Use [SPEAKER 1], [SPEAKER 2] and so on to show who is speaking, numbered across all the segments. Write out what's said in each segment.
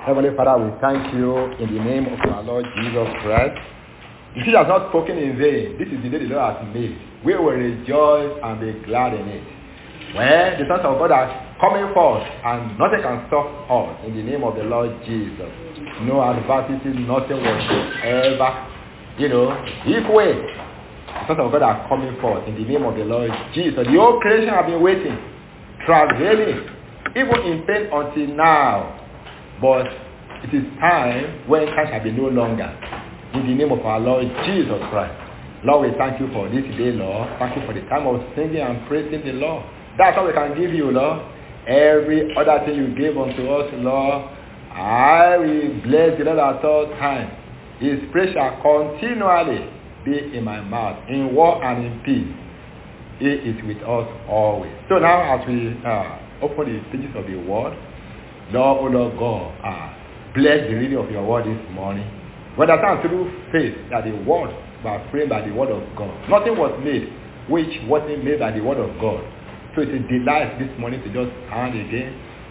[SPEAKER 1] Heavenly Father, we thank you in the name of our Lord Jesus Christ. The He has not spoken in vain. This is the day the Lord has made. We will rejoice and be glad in it. When the sons of God are coming forth and nothing can stop us in the name of the Lord Jesus. No adversity, nothing whatsoever. If we, the sons of God are coming forth in the name of the Lord Jesus. The whole creation have been waiting, travailing, even in pain until now. But it is time when time shall be no longer. In the name of our Lord Jesus Christ. Lord, we thank you for this day, Lord. Thank you for the time of singing and praising the Lord. That's all we can give you, Lord. Every other thing you gave unto us, Lord, I will bless the Lord at all times. His praise shall continually be in my mouth, in war and in peace. He is with us always. So now as we open the pages of the word, Lord, O Lord God, bless the reading of your word this morning. We understand through faith that the word was framed by the word of God. Nothing was made which wasn't made by the word of God. So it's a delight this morning to just stand again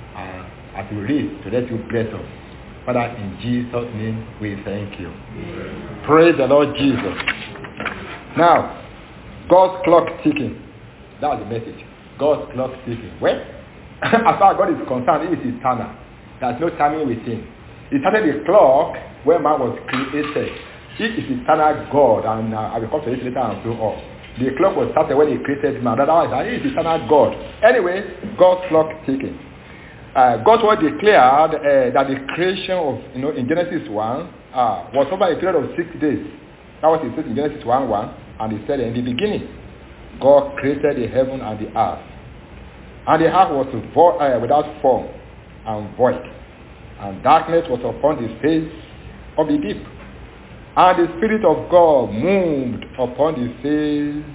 [SPEAKER 1] as we read to let you bless us. Father, in Jesus' name we thank you. Amen. Praise the Lord Jesus. Now, God's clock ticking. That's the message. God's clock ticking. Well, as far as God is concerned, he is eternal. There's no timing with him. He started the clock when man was created. He is eternal God, and I will come to this later and so on. The clock was started when he created man. Otherwise, he is eternal God. Anyway, God's clock ticking. God's word declared that the creation of, in Genesis 1 was over a period of 6 days. That was it said in Genesis 1:1, and he said in the beginning, God created the heaven and the earth. And the earth was without form and void, and darkness was upon the face of the deep. And the Spirit of God moved upon the face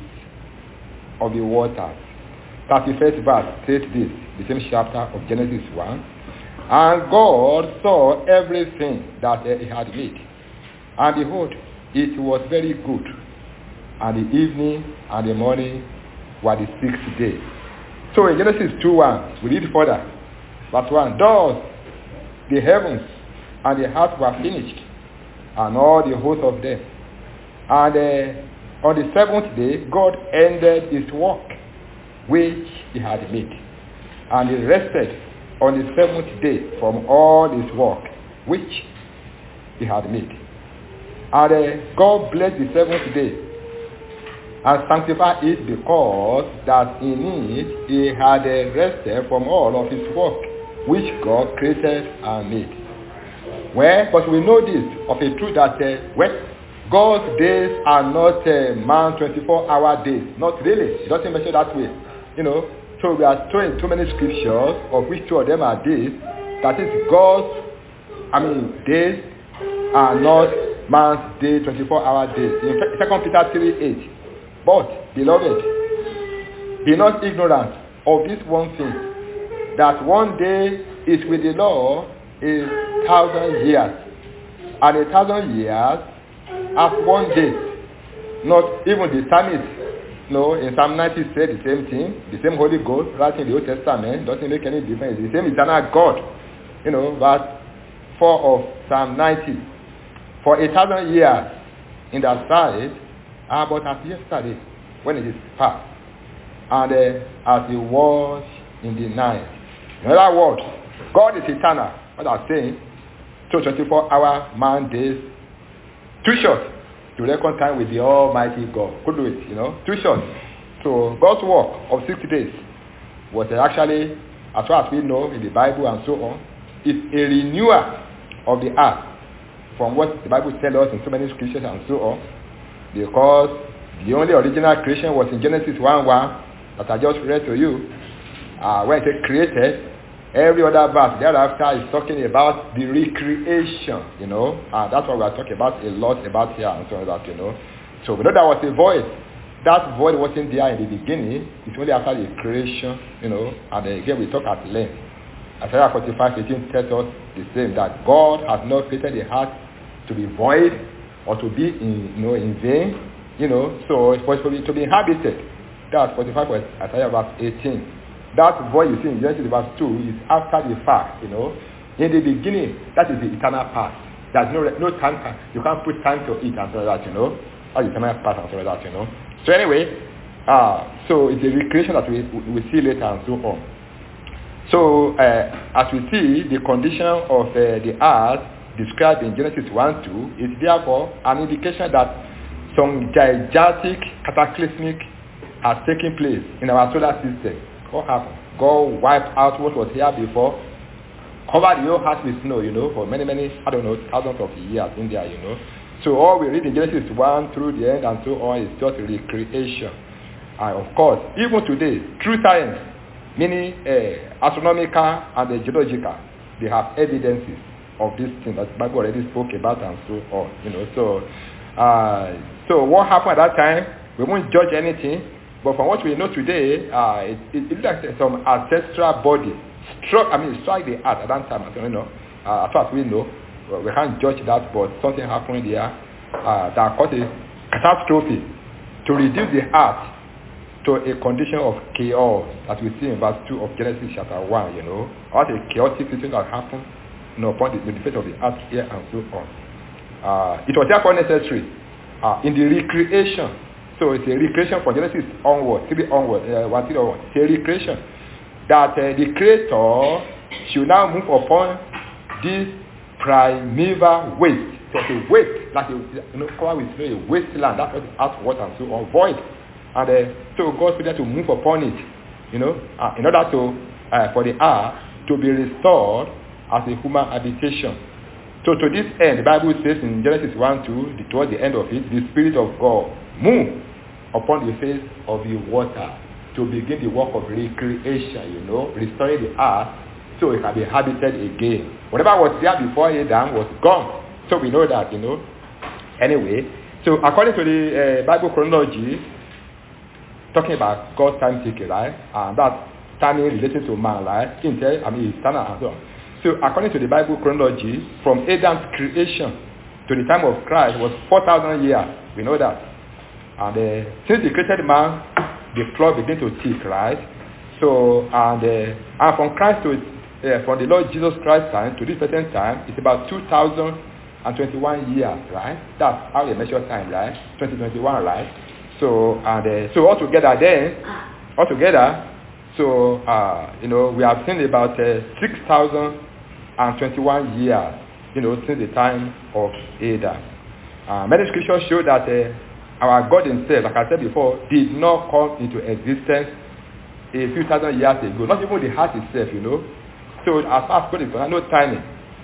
[SPEAKER 1] of the waters. 31st verse says this, the same chapter of Genesis 1. And God saw everything that he had made. And behold, it was very good. And the evening and the morning were the sixth day. So in Genesis 2:1, we read further. Verse 1, thus the heavens and the earth were finished, and all the host of them. And on the seventh day, God ended his work, which he had made. And he rested on the seventh day from all his work, which he had made. And God blessed the seventh day, and sanctified it, because that in it he had rested from all of his work, which God created and made. Well, but we know this of a truth that God's days are not man 24-hour days. Not really. It doesn't mention that way. So we are throwing too many scriptures, of which two of them are days. That is God's, days are not man's day, 24-hour days. In 2 Peter 3:8. But, beloved, be not ignorant of this one thing, that one day is with the Lord 1,000 years, and 1,000 years as one day. Not even the psalmist, in Psalm 90 said the same thing, the same Holy Ghost, right in the Old Testament, doesn't make any difference. The same eternal God, verse 4 of Psalm 90. For 1,000 years in that side, but as yesterday, when it is past, and as it was in the night. In other words, God is eternal. What I'm saying, so 24-hour man days, too short to reckon time with the Almighty God. Could do it, too short. So God's work of 6 days was actually, as far as we know in the Bible and so on, is a renewal of the earth from what the Bible tells us in so many scriptures and so on. Because the only original creation was in Genesis 1:1 that I just read to you. When it said created, every other verse thereafter is talking about the recreation, that's what we are talking about a lot about here and so on that, So we know there was a void. That void wasn't there in the beginning. It's only after the creation, and again we talk at length. Isaiah 45:18 tells us the same, that God has not created the earth to be void or to be in vain, so it's supposed to be inhabited. That's 45 Isaiah verse 18. That voice you see in Genesis verse 2 is after the fact, In the beginning, that is the eternal past. There's no time. You can't put time to it and so that, or eternal past and so that, So anyway, so it's a recreation that we see later and so on. So as we see, the condition of the earth described in Genesis 1:2 is therefore an indication that some gigantic cataclysmic has taken place in our solar system. What happened? God wiped out what was here before, covered the whole earth with snow, for many, thousands of years in there, So all we read in Genesis 1 through the end and so on is just recreation. And of course, even today, through science, meaning astronomical and geological, they have evidences of this thing that the Bible already spoke about and so on. So what happened at that time, we won't judge anything, but from what we know today, it looks like some ancestral body struck the earth at that time. As far as we know, we can't judge that, but something happened there that caused a catastrophe to reduce the earth to a condition of chaos, as we see in verse 2 of Genesis chapter 1, What a chaotic situation that happened upon the face of the earth here and so on. It was therefore necessary in the recreation. So it's a recreation from Genesis onward, 1 onward. It's a recreation that the Creator should now move upon this primeval waste. So it's a waste, like covered with snow, a wasteland. That's what the earth was and so on, void. And so God began to move upon it, in order to for the earth to be restored as a human habitation. So to this end, the Bible says in Genesis 1:2, towards the end of it, the Spirit of God moved upon the face of the water to begin the work of recreation, restoring the earth so it can be habited again. Whatever was there before Adam was gone. So we know that, Anyway, so according to the Bible chronology, talking about God's time taking, right? And that timing related to man, right? Eternal and so on. So according to the Bible chronology, from Adam's creation to the time of Christ was 4,000 years. We know that. And since the created man, the clock began to tick, right? So, and from Christ to, from the Lord Jesus Christ's time to this present time, it's about 2,021 years, right? That's how they measure time, right? 2021, right? So, and so altogether, so, we have seen about 6,021 years, since the time of Adam. Many scriptures show that our God himself, like I said before, did not come into existence a few thousand years ago. Not even the heart itself, So as far as God is concerned, no timing.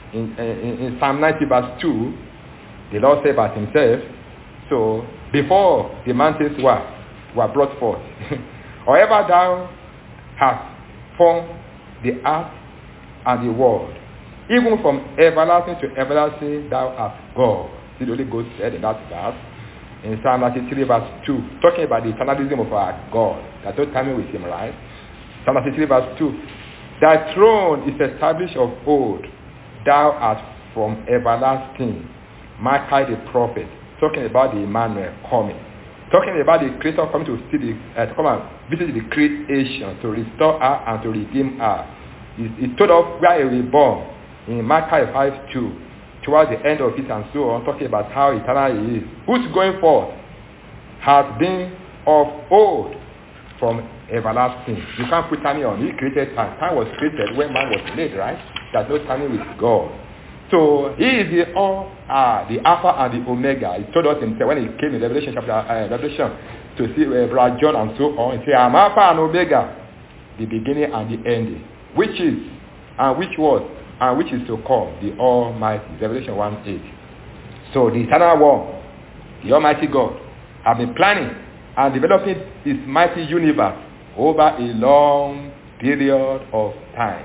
[SPEAKER 1] In Psalm 90 verse 2, the Lord said about himself, so before the mountains were brought forth, however thou hast formed the earth and the world, even from everlasting to everlasting thou art God. The Holy Ghost said in that verse, in Psalm 93 verse 2, talking about the eternalism of our God. There's no timing with him, right? Psalm 93 verse 2, thy throne is established of old, thou art from everlasting. Micah the prophet, talking about the Emmanuel coming, talking about the Creator coming to see to come and visit the creation, to restore her and to redeem her. He told us where he will be born in Micah 5:2, towards the end of it and so on, talking about how eternal he is, whose going forth has been of old, from everlasting. You can't put timing on. He created time. Time was created when man was made, right? There's no timing with God. So he is the Alpha and the Omega. He told us himself when he came in Revelation Revelation to see Brother John and so on. He said, I'm Alpha and Omega, the beginning and the ending, which is and which was and which is to come, the Almighty. Revelation 1:8. So the eternal one, the Almighty God, have been planning and developing his mighty universe over a long period of time.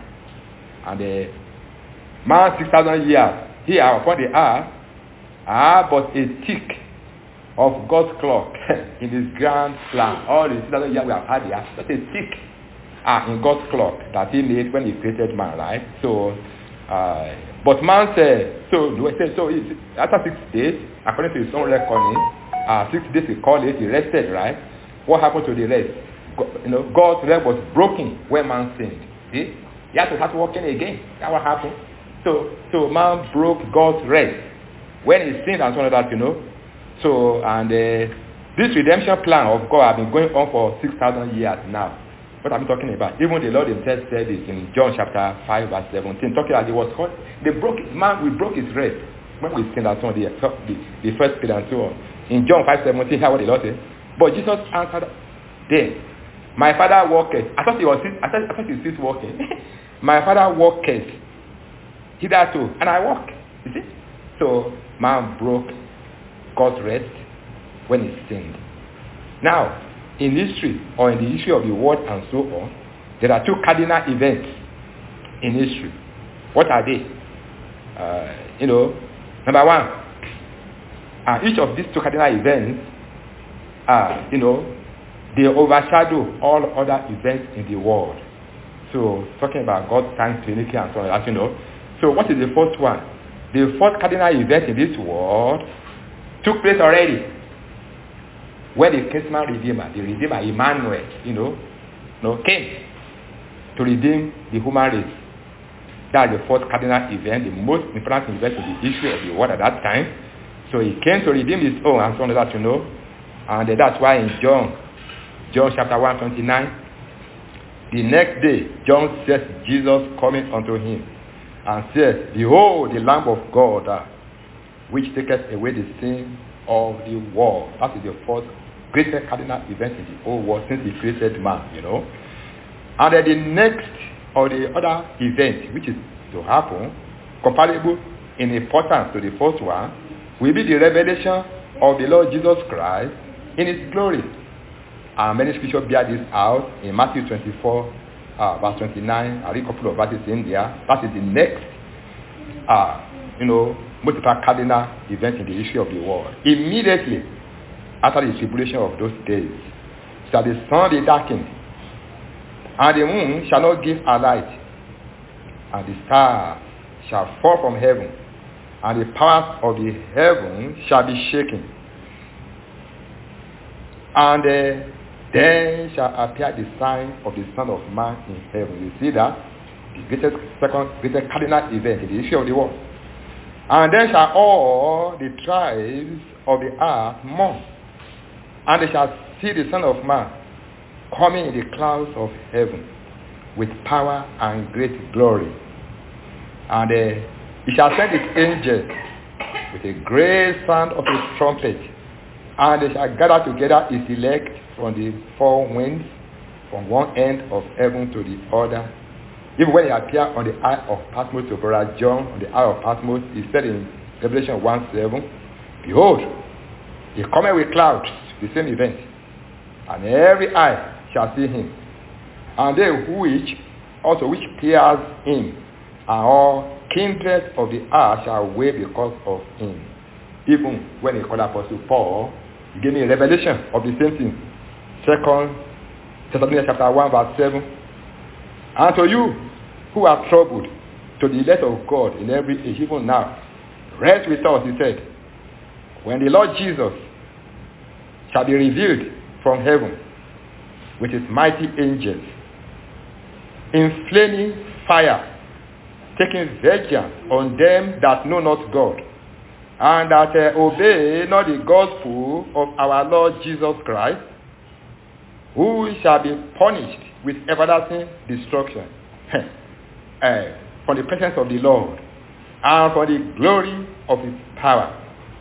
[SPEAKER 1] And man 6,000 years here upon the earth are but a tick of God's clock in his grand plan. All the 6,000 years we have had here, just a tick in God's clock that he made when he created man, right? So, but man said, so after 6 days, according to his own reckoning, 6 days he called it, he rested, right? What happened to the rest? God's rest was broken when man sinned. See? He had to start working again. That's what happened. So man broke God's rest when he sinned and so on that, So, and this redemption plan of God has been going on for 6,000 years now. What I'm talking about? Even the Lord himself said this in John chapter 5 verse 17. Talking about we broke his rest when we sinned and so on, the first Peter and so on. In John 5:17, hear what the Lord said. But Jesus answered them, my Father worketh. I thought he was still working. My Father worketh hitherto, and I work. You see? So man broke God's rest when he sinned. Now, in history, or in the history of the world and so on, there are two cardinal events in history. What are they? Number one, each of these two cardinal events, they overshadow all other events in the world. So, talking about God's time, Trinity, and so on, as you know. So, what is the first one? The first cardinal event in this world took place already. When the kinsman redeemer, the redeemer Emmanuel, came to redeem the human race. That's the first cardinal event, the most important event in the history of the world at that time. So he came to redeem his own, and so on that, And that's why in John chapter 1:29, the next day, John says Jesus coming unto him, and says, behold, the Lamb of God, which taketh away the sin of the world. That is the first greatest cardinal event in the whole world since he created man, And then the next or the other event which is to happen, comparable in importance to the first one, will be the revelation of the Lord Jesus Christ in his glory. And many scriptures bear this out in Matthew 24, verse 29. I read a couple of verses in there. That is the next, multiple cardinal event in the history of the world. Immediately after the tribulation of those days, shall the sun be darkened, and the moon shall not give a light, and the stars shall fall from heaven, and the powers of the heaven shall be shaken. And then shall appear the sign of the Son of Man in heaven. You see that? The second greatest cardinal event in the history of the world. And then shall all the tribes of the earth mourn, and they shall see the Son of Man coming in the clouds of heaven with power and great glory. And he shall send his angels with a great sound of a trumpet, and they shall gather together his elect from the four winds, from one end of heaven to the other. Even when he appeared on the Isle of Patmos to Brother John, on the Isle of Patmos, he said in Revelation 1:7, behold, he cometh with clouds, the same event, and every eye shall see him, and they which pierce him, and all kindreds of the earth shall wail because of him. Even when he called Apostle Paul, he gave me a revelation of the same thing. 2 Thessalonians chapter 1 verse 7. And to you who are troubled, to the elect of God in every age, even now, rest with us, he said, when the Lord Jesus shall be revealed from heaven with his mighty angels, in flaming fire, taking vengeance on them that know not God, and that obey not the gospel of our Lord Jesus Christ, who shall be punished with everlasting destruction from the presence of the Lord and for the glory of his power,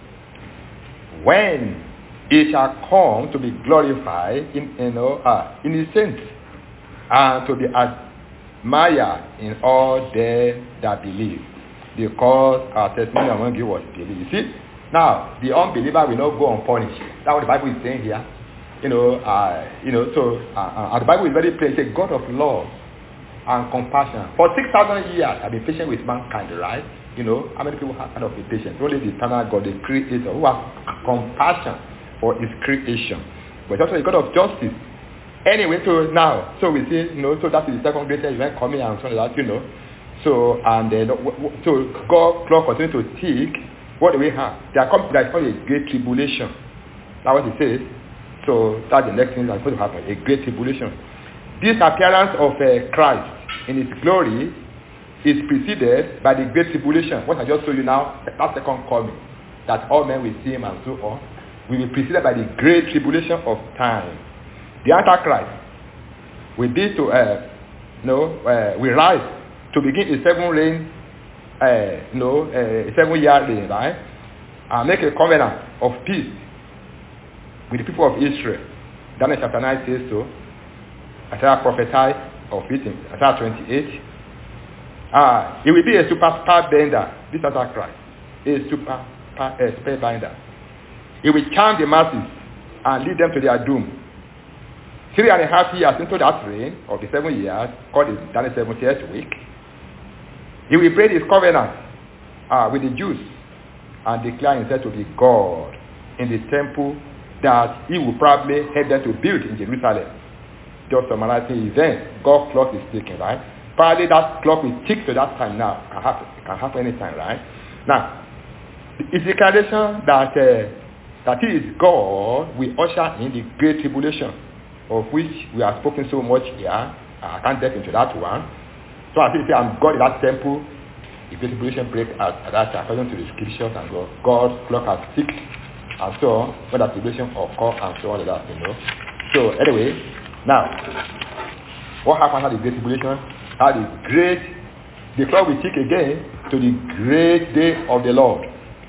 [SPEAKER 1] when he shall come to be glorified in his saints, and to be admired in all them that believe, because our testimony among you was believed. You see, now the unbeliever will not go unpunished. That's what the Bible is saying here. The Bible is very clear. It's a God of love and compassion. For 6,000 years, I've been patient with mankind, right? How many people have kind of a patience? Only the eternal God, the Creator, who has compassion for his creation. But it's also a God of justice. Anyway, so we see, so that is the second greatest event coming and so on like that, So, and then, so God continues to seek, what do we have? There is called a great tribulation. That's what he says. So that's the next thing that's going to happen, a great tribulation. This appearance of Christ in his glory is preceded by the great tribulation. What I just told you now, that second coming, that all men will see him and so on, will be preceded by the great tribulation of time. The Antichrist will be to, will rise to begin a 7-year reign, right? And make a covenant of peace with the people of Israel. Daniel chapter 9 says so. Isaiah prophesied of it in Isaiah 28. It will be a super bender, this Antichrist. A super bender. It will charm the masses and lead them to their doom. 3.5 years into that reign of the 7 years, called the Daniel 70th week, he will break his covenant with the Jews and declare himself to be God in the temple that he will probably help them to build in Jerusalem. Just summarizing events, God's clock is ticking, right? Probably that clock will tick to that time now. It can happen anytime, right? Now, it's a declaration that he is God will usher in the great tribulation, of which we have spoken so much here. I can't get into that one. So I say I'm God in that temple. The great tribulation breaks at that time, according to the scriptures, and God's clock has ticked, and so on, when that tribulation occurs, and so on, that, So anyway, now, what happens at the great tribulation? The clock will tick again to the great day of the Lord.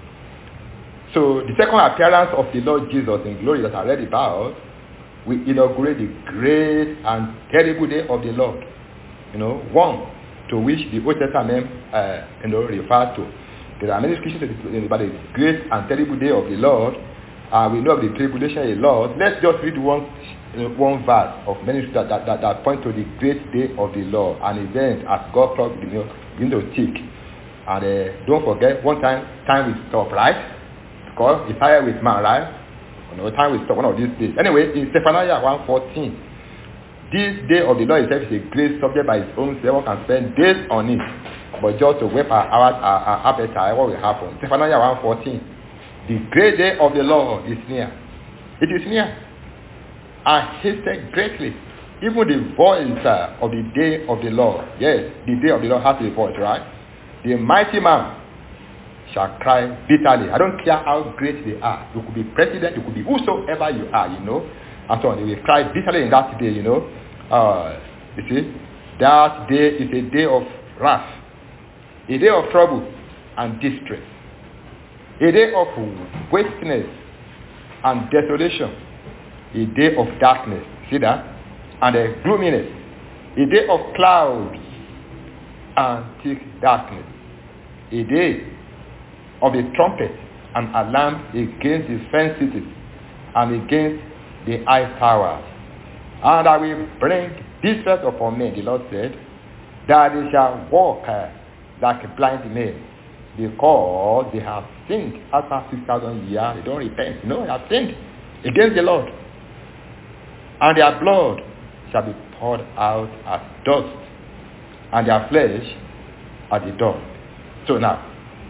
[SPEAKER 1] So the second appearance of the Lord Jesus in glory that I read about will inaugurate the great and terrible day of the Lord. One to which the Old Testament refers to. There are many scriptures about the great and terrible day of the Lord. We know of the tribulation a lot. Let's just read one verse of many scriptures that point to the great day of the Lord, an event as God clock begin to tick. And don't forget, one time will stop, right? Because it's higher with man, right? Time will stop one of these days. Anyway, in Zephaniah 1:14, this day of the Lord itself is a great subject by its own. Everyone can spend days on it, but just to whet our appetite, what will happen? Zephaniah 1:14, the great day of the Lord is near. It is near. And hasted greatly. Even the voice of the day of the Lord. Yes, the day of the Lord has a voice, right? The mighty man shall cry bitterly. I don't care how great they are. You could be president, you could be whosoever you are, and so on. They will cry bitterly in that day, You see, that day is a day of wrath, a day of trouble and distress, a day of wasteness and desolation, a day of darkness, see that, and gloominess, a day of clouds and thick darkness, a day of the trumpet and alarm against the fenced cities and against the high towers. And I will bring distress upon men, the Lord said, that they shall walk like blind men, because they have sinned after 6,000 years. They don't repent. No, they have sinned against the Lord. And their blood shall be poured out as dust, and their flesh as the dust. So now,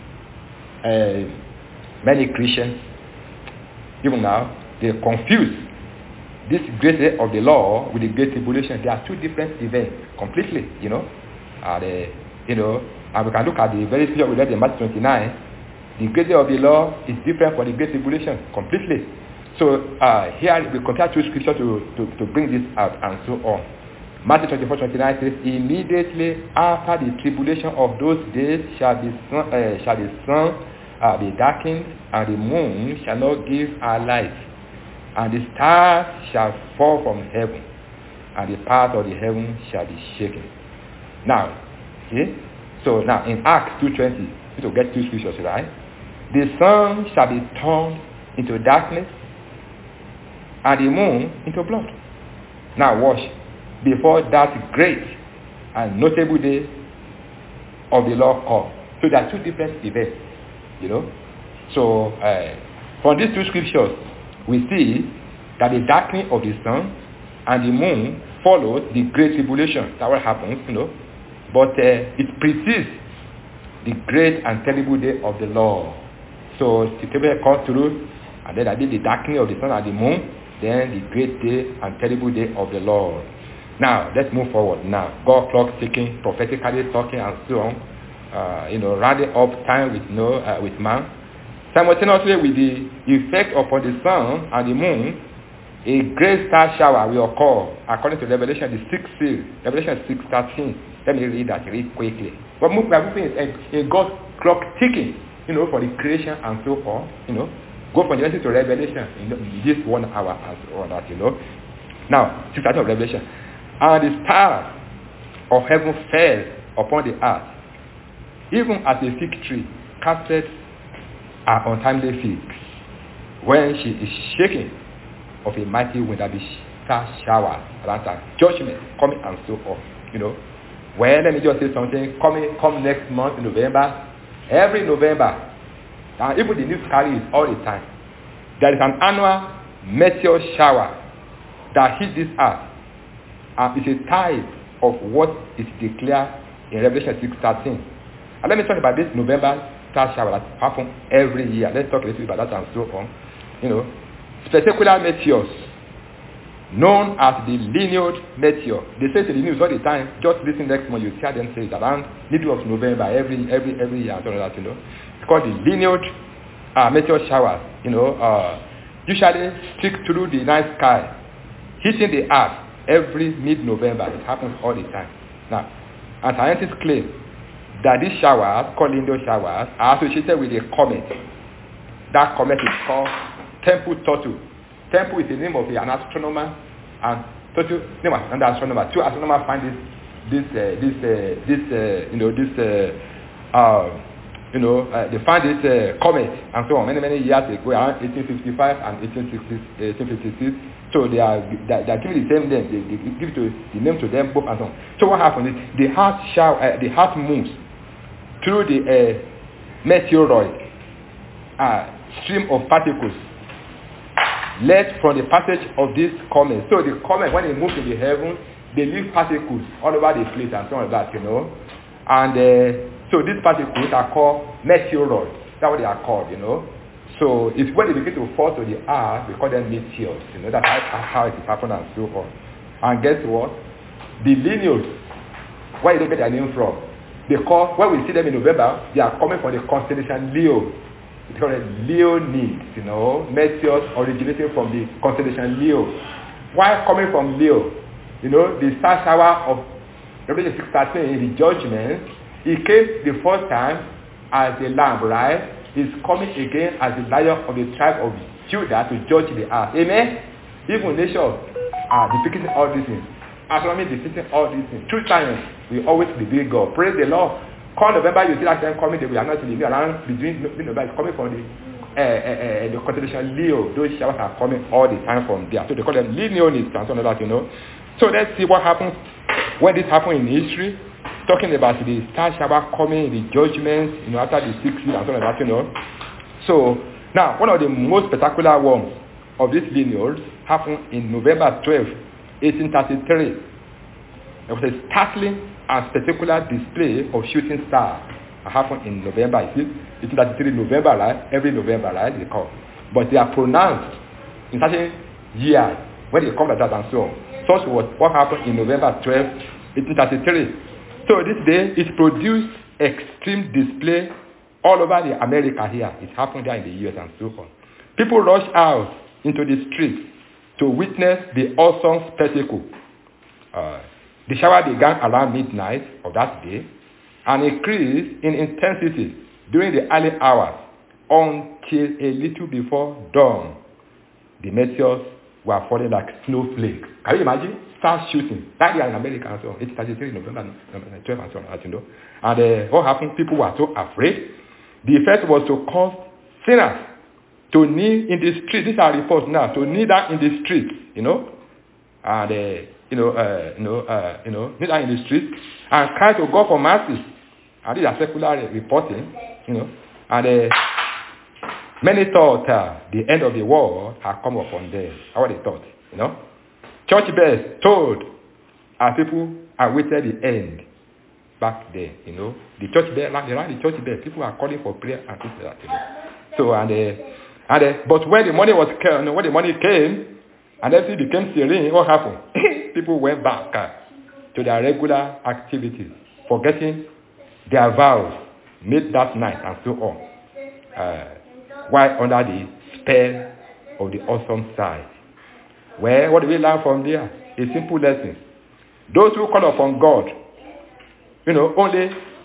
[SPEAKER 1] many Christians, even now, they confuse this great day of the Lord with the great tribulation. They are two different events completely, And we can look at the very scripture we read in Matthew 29. The great day of the Lord is different from the great tribulation completely. So here we compare two scriptures to bring this out and so on. Matthew 24:29 says, immediately after the tribulation of those days shall the sun be darkened, and the moon shall not give her light, and the stars shall fall from heaven, and the part of the heaven shall be shaken. Now, see? So now in Acts 2:20, we will get two scriptures, right? The sun shall be turned into darkness, and the moon into blood. Now watch. Before that great and notable day of the Lord comes. So there are two different events, So from these two scriptures, we see that the darkening of the sun and the moon follows the great tribulation. That's what happens, But it precedes the great and terrible day of the Lord. So the tribulation comes through, and then I did the darkening of the sun and the moon, then the great day and terrible day of the Lord. Now, let's move forward now. God clock ticking, prophetically talking and so on. Rounding up time with man. Simultaneously with the effect upon the sun and the moon, a great star shower will occur according to Revelation, the 6th seal, Revelation 6:13. Let me read that really quickly. But we are moving in God's clock ticking, for the creation and so on. Go from Genesis to Revelation in this 1 hour and all that. Now, 6:13 of Revelation. And the stars of heaven fell upon the earth, even as a fig tree casted her untimely figs, when she is shaken of a mighty wind, that be star shower, judgment coming and so on. Well, let me just say something. Come next month in November, every November, and even the news carries all the time. There is an annual meteor shower that hits this earth, and it's a type of what is declared in Revelation 6:13. And let me talk about this November star shower that happens every year. Let's talk a little bit about that and so on. Spectacular meteors, known as the Leonid meteor. They say to the news all the time. Just listen next month, you hear them say it around middle of November every year. It's called the Leonid meteor showers. Usually stick through the night sky, hitting the earth every mid-November. It happens all the time. Now, and scientists claim that these showers, called Leonid showers, are associated with a comet. That comet is called Tempel-Tutu. Temple is the name of an astronomer, and Tutu name of another astronomer. Two astronomers find they found this comet and so on many years ago, around 1855 and 1856. So they are giving the same name. They give the name to them both and so on. So what happens is the heart moves through the meteoroid stream of particles led from the passage of this comet. So the comet, when it moves in the heaven, they leave particles all over the place and so on like that, And so these particles are called meteoroids. That's what they are called, So it's when they begin to fall to the earth, we call them meteors. That's how it happens and so on. And guess what? The Leonids, where do they get their name from? Because when we see them in November, they are coming from the constellation Leo. It's called Leonids, meteors originating from the constellation Leo. Why coming from Leo? The star shower of Revelation 6:13, the judgment, he came the first time as a lamb, right? He's coming again as the lion of the tribe of Judah to judge the earth. Amen? Even nations are depicting all these things. Astronomy depicting all these things. True science will always be God. Praise the Lord. Come November, you see that time coming, they will announce in the around between November. It's coming from the constellation Leo. Those showers are coming all the time from there. So they call them Leonids and so on that, So let's see what happens when this happened in history. Talking about the star shower coming, the judgments, after the 6 years and so on that, So now, one of the most spectacular ones of these Leonids happened in November 12, 1833. There was a startling and spectacular display of shooting stars. It happened in November, 1833, November, right? Every November, right? They call. But they are pronounced in certain years when they come like that and so on. Such was what happened in November 12, 1833. So this day, it produced extreme display all over the America here. It happened there in the US and so on. People rushed out into the streets to witness the awesome spectacle. The shower began around midnight of that day and increased in intensity during the early hours until a little before dawn. The meteors were falling like snowflakes. Can you imagine? Start shooting. That year in America and so on. 1833, November 12 and so on, as you know. And what happened? People were so afraid. The effect was to cause sinners to kneel in the street. These are reports now. To kneel down in the street, and kneel down in the street and cry to God for mercy. And these are secular reporting, and many thought the end of the world had come upon them. How they thought, Church bells told as people awaited the end back then, The church bell, around the church bell, people are calling for prayer and things like that, So, but when the money came, and everything became serene, what happened? people went back to their regular activities, forgetting their vows made that night and so on, while under the spell of the awesome sight. Well, what do we learn from there? A simple lesson. Those who call upon God, only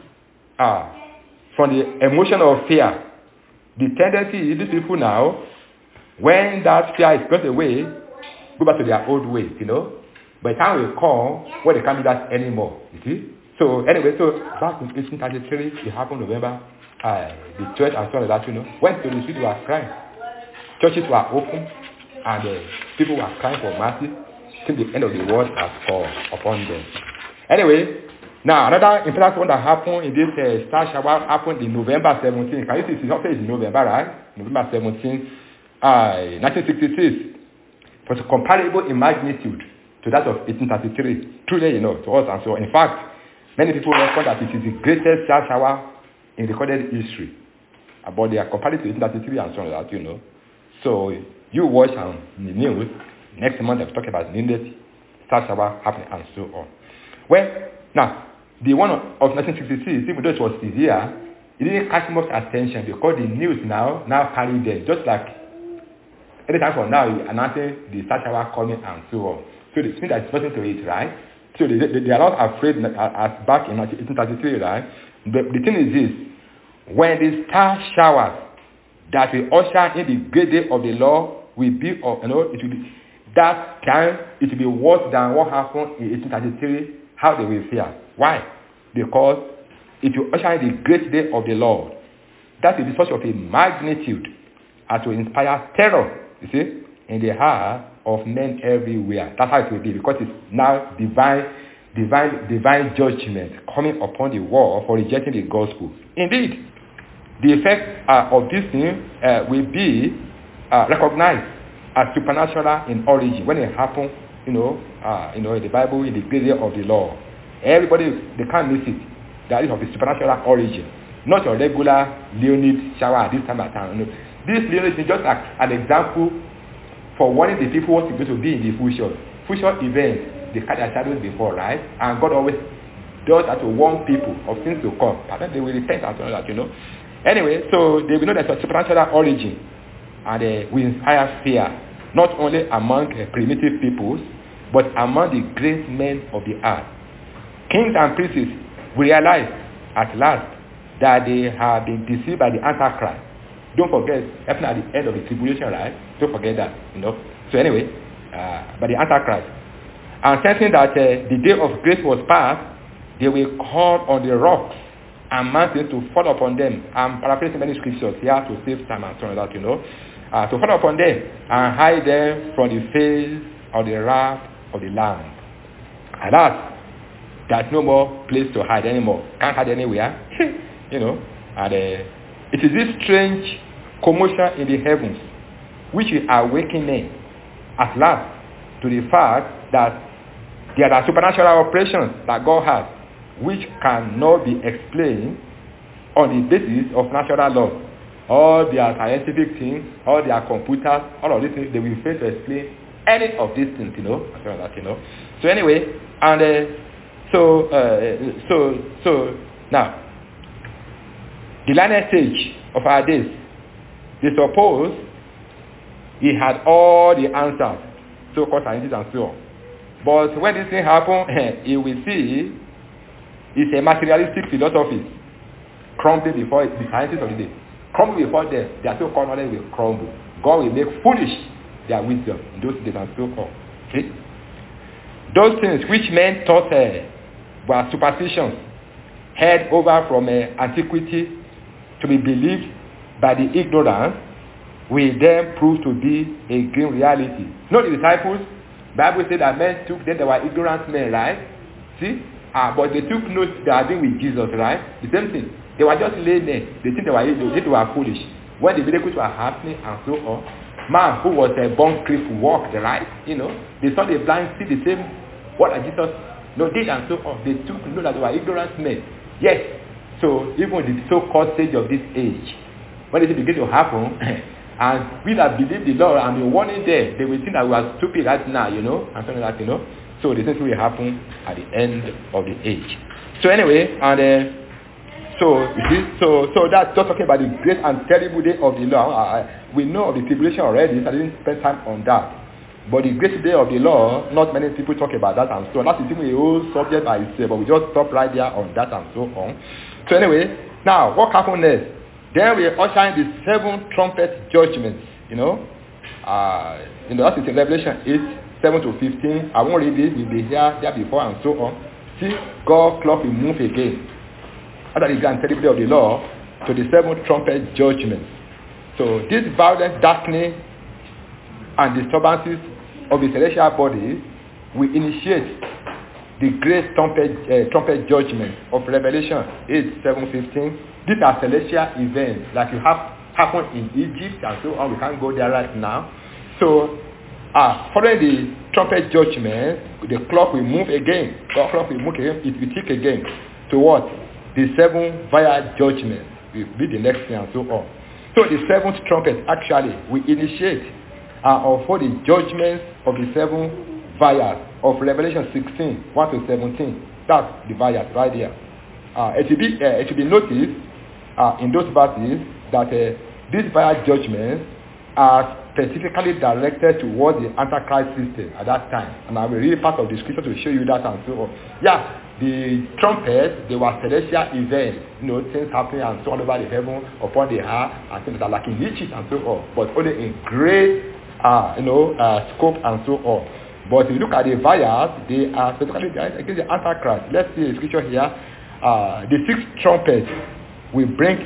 [SPEAKER 1] from the emotion of fear, the tendency is these people now, when that fear is got away, go back to their old ways, By the time we come, they can't do that anymore, you see. So anyway, back in 1833, it happened November the church and so on like that, went to the street, were crying. Churches were open, and people were crying for mercy till the end of the world has come upon them. Anyway, now another important one that happened in this star shower happened in November 17. Can you see it's in November, right? November 17, 1966. It was comparable in magnitude to that of 1833. Truly, to us and so on. In fact, many people record that it is the greatest star shower in recorded history. But they are compared to 1833 and so on like that, So you watch on the news, next month they'll talk about the needed star shower happening and so on. Well, now, the one of 1966, even though it was severe, it didn't catch much attention because the news now carried them. Just like anytime from now, you announcing the star shower coming and so on. So it means that it's nothing to it, right? So they are not afraid as back in 1833, right? But the thing is this, when the star showers that will usher in the great day of the Lord will be it will be that time it will be worse than what happened in 1833, how they will fear. Why? Because it will usher in the great day of the Lord. That will be such of a magnitude as to inspire terror, you see, in the heart of men everywhere. That's how it will be, because it's now divine judgment coming upon the world for rejecting the gospel. Indeed, the effect of this thing will be recognized as supernatural in origin when it happens, in the Bible, in the great day of the Lord. Everybody, they can't miss it. That is of the supernatural origin, not your regular Leonid shower at this time at time. This Leonid is just like an example for warning the people what is going to be in the future events. They had their shadows before, right? And God always does that to warn people of things to come. But then they will repent and all that, Anyway, so they will know there's a supernatural origin, and we inspire fear, not only among primitive peoples, but among the great men of the earth. Kings and princes will realize at last that they have been deceived by the Antichrist. Don't forget, happening at the end of the tribulation, right? Don't forget that, So anyway, by the Antichrist. And sensing that the day of grace was past, they will call on the rocks and mountains to fall upon them. I'm paraphrasing many scriptures here to save time and so on that, to fall upon them and hide them from the face of the wrath of the Lamb. And that, there's no more place to hide anymore. Can't hide anywhere, And it is this strange commotion in the heavens which is awakening at last to the fact that there are supernatural operations that God has which cannot be explained on the basis of natural law. All their scientific things, all their computers, all of these things, they will fail to explain any of these things, So anyway, and so now, the last stage of our days, they suppose he had all the answers, so-called scientists and so on. But when this thing happens, he will see it's a materialistic philosophy crumbling before the scientists of the day. Crumble before them, their so-called knowledge will crumble. God will make foolish their wisdom in those days and so on. See? Those things which men thought were superstitions, heard over from antiquity to be believed by the ignorant, will then prove to be a grim reality. Not the disciples. Bible said that men took them, they were ignorant men, right? See? But they took notes they are doing with Jesus, right? The same thing. They were just laymen. They think they were foolish. When the miracles were happening and so on, man who was born crippled walked, right? They saw the blind see the same what Jesus did and so on. They took note that they were ignorant men. Yes. So even the so-called stage of this age, when it begins to happen, and we that believe the Lord and we're warning them, they will think that we are stupid right now, and something like that, So the things will happen at the end of the age. So anyway, and so you see, so that's just talking about the great and terrible day of the Lord. We know of the tribulation already, so I didn't spend time on that. But the great day of the Lord, not many people talk about that and so on. That's the whole subject by itself, but we just stop right there on that and so on. So anyway, now what happened next? Then we usher in the 7 trumpet judgments. That is in Revelation 8:7-15. I won't read it. We'll be here there before and so on. See, God clock will move again. After the grand terrible day of the Lord, to the 7 trumpet judgments. So this violent darkness and disturbances of the celestial bodies will initiate the great trumpet judgment of Revelation 8:7-15. These are celestial events like you have happened in Egypt and so on. We can't go there right now. So following the trumpet judgment, the clock will move again. The clock will move again. It will tick again to what? The 7 vial judgment will be the next thing and so on. So the 7th trumpet actually will initiate for the judgments of the 7 vials of Revelation 16:1-17. That's the vials right there. It will be noticed in those verses that these vial judgments are specifically directed towards the Antichrist system at that time. And I will read part of the scripture to show you that and so on. Yeah, the trumpets, they were celestial events, things happening and so on over the heaven, upon the earth, and things that are like in Egypt and so on, but only in great, scope and so on. But if you look at the vials, they are specifically against the Antichrist. Let's see the scripture here. The 6th trumpet will bring,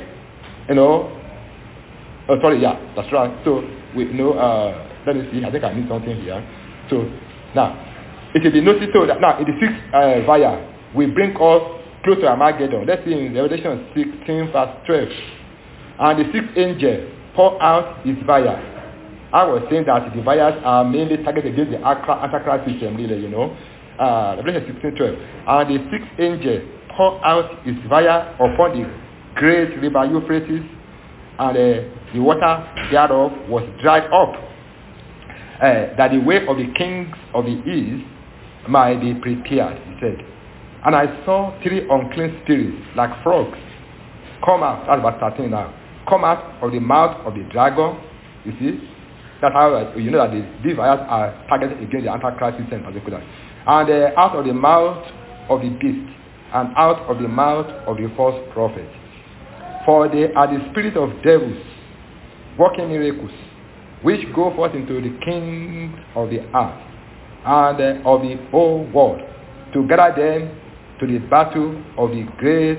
[SPEAKER 1] that's right. So we let me see. I think I need something here. So now it will be noticed so that now in the 6th vial we bring us close to Armageddon. Let's see in Revelation 16:12. And the 6th angel poured out his vial. I was saying that the vials are mainly targeted against the Antichrist system, really, Revelation 16:12. And the 6th angel poured out his vial upon the great river Euphrates, and the water thereof was dried up, that the way of the kings of the east might be prepared, he said. And I saw 3 unclean spirits like frogs come out, that's verse 13 now, come out of the mouth of the dragon. You see, that's how you know that these vials are targeted against the Antichrist system in particular. And out of the mouth of the beast, and out of the mouth of the false prophet. For they are the spirit of devils, working miracles, which go forth into the kings of the earth and of the whole world, to gather them to the battle of the great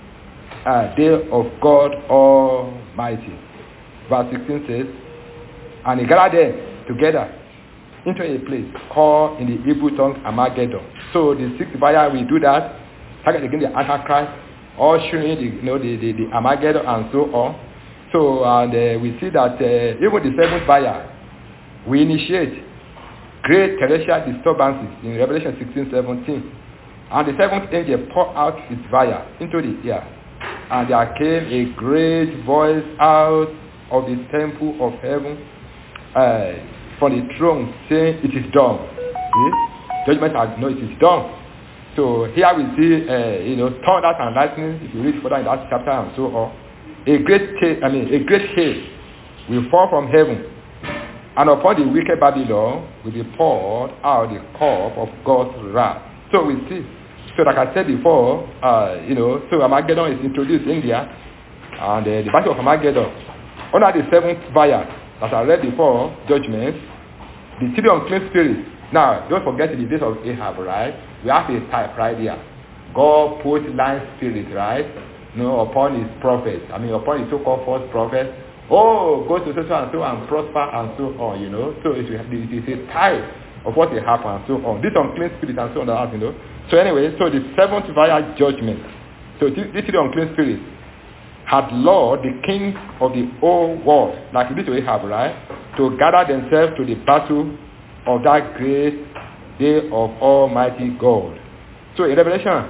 [SPEAKER 1] day of God Almighty. Verse 16 says, and he gathered them together into a place called in the Hebrew tongue Armageddon. So the 6th vial will do that, target against the Antichrist, all showing the Armageddon and so on. So and we see that even the 7th vial we initiate great terrestrial disturbances in Revelation 16:17. And the 7th angel poured out his vial into the air, and there came a great voice out of the temple of heaven from the throne, saying, "It is done." See? Judgment has it is done. So here we see, thunder and lightning. If you read further in that chapter and so on, a great hail will fall from heaven, and upon the wicked Babylon will be poured out the cup of God's wrath. So we see. So like I said before, so Armageddon is introduced in there, and the battle of Armageddon under the 7th vial that I read before, judgment, the 3 unclean spirits. Now, don't forget the days of Ahab, right? We have a type right here. God put lying spirit, right? Upon his prophets. Upon his so-called false prophets. Oh, go to so and so and prosper and so on, So it is a type of what will happen and so on. This unclean spirit and so on, So anyway, so the 7th vial judgment. So these 3 unclean spirits had lured the kings of the whole world, like it did to Ahab, right? To gather themselves to the battle of that great day of Almighty God. So in Revelation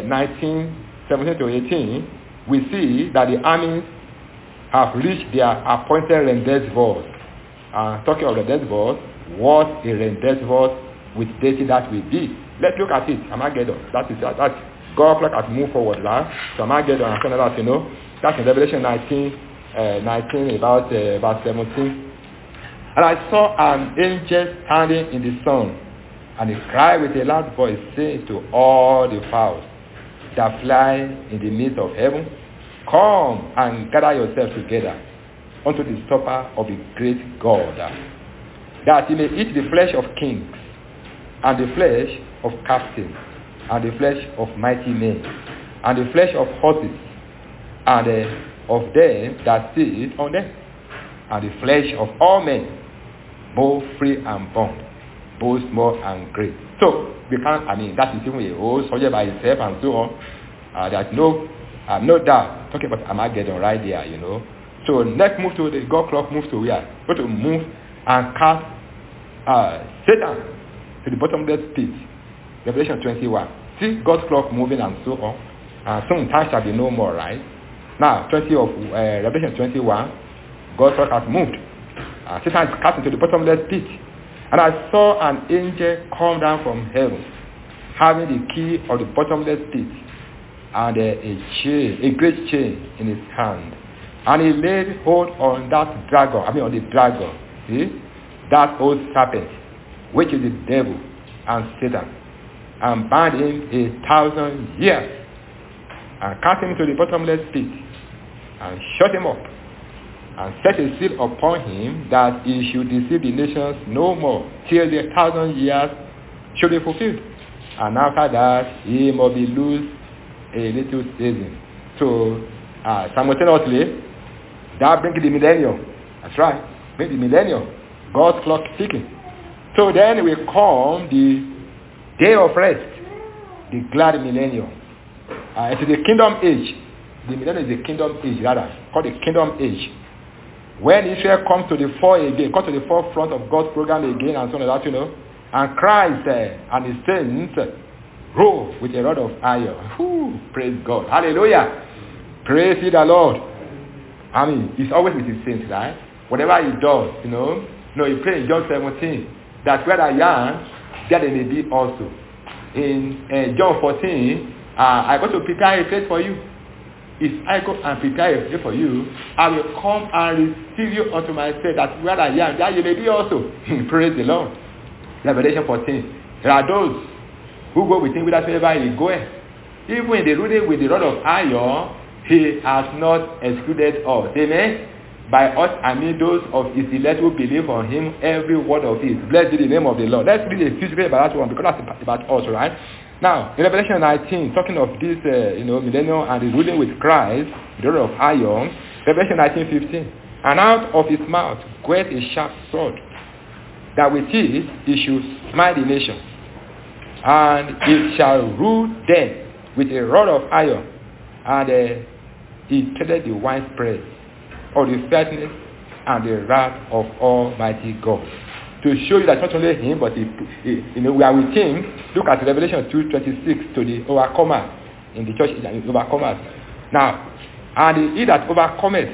[SPEAKER 1] 19:17-18, we see that the armies have reached their appointed rendezvous. Talking of rendezvous, what a rendezvous with deity that will be. Let's look at it. Armageddon. That's God clock has moved forward now. So Armageddon and something like that, you know. That's in Revelation 19 about verse 17. And I saw an angel standing in the sun, and he cried with a loud voice, saying to all the fowls that fly in the midst of heaven, come and gather yourselves together unto the supper of the great God, that he may eat the flesh of kings, and the flesh of captains, and the flesh of mighty men, and the flesh of horses, and of them that sit on them, and the flesh of all men, both free and bond, both small and great. So we can't, that is even a whole subject by itself and so on. There's no doubt talking about Armageddon right there, you know. So let's move to the God clock, move to where? Go to move and cast Satan to the bottomless pit. Revelation 21. See God's clock moving and so on. And soon time shall be no more, right? Now, Revelation 21, God's clock has moved. Satan is cast into the bottomless pit. And I saw an angel come down from heaven, having the key of the bottomless pit, and a great chain in his hand. And he laid hold on that dragon, on the dragon, see? That old serpent, which is the devil and Satan, and bound him 1,000 years, and cast him into the bottomless pit, and shut him up, and set a seal upon him, that he should deceive the nations no more, till the 1,000 years should be fulfilled. And after that, he must be loosed a little season. So, simultaneously, that brings the millennium. That's right. Bring the millennium. God's clock ticking. So then will come the day of rest, the glad millennium. It is the kingdom age. The millennium is the kingdom age, rather, called the kingdom age. When Israel comes to the forefront of God's program again and so on, that, you know, and Christ and his saints rule with a rod of iron. Praise God. Hallelujah. Praise ye the Lord. He's always with his saints, right? Whatever he does, you know. No, he prayed in John 17 that where I am, there they may be also. In John 14, I go to prepare a place for you. If I go and prepare a place for you, I will come and receive you unto myself, that where I am, there you may be also. Praise the Lord. Revelation 14. There are those who go with him whithersoever he goeth. Even in the ruling with the rod of iron, he has not excluded us. Amen. By us, I mean those of his elect who believe on him, every word of his. Blessed be the name of the Lord. Let's read a few scriptures about that one, because that's about us, right? Now, in Revelation 19, talking of this, millennium and the ruling with Christ, the rod of iron, Revelation 19:15. And out of his mouth goeth a sharp sword, that with it he should smite the nations, and it shall rule them with a rod of iron, and he treaded the winespread of the fatness and the wrath of Almighty God. To show you that not only him, but we are with him. Look at Revelation 2:26, to the overcomer in the church, overcomers. Now, and he that overcometh